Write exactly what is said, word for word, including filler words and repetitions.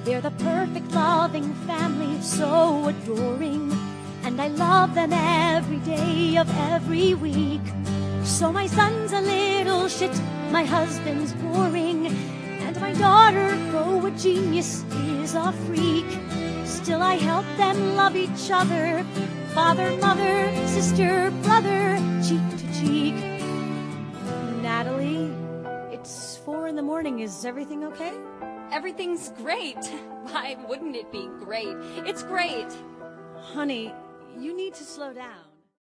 They're the perfect loving family, so adoring, and I love them every day of every week. So my son's a little shit, my husband's boring, and my daughter, though a genius, is a freak. Still I help them love each other, father, mother, sister, brother, cheek to cheek. Natalie, it's four in the morning. Is everything okay? Everything's great. Why wouldn't it be great? It's great. Honey, you need to slow down.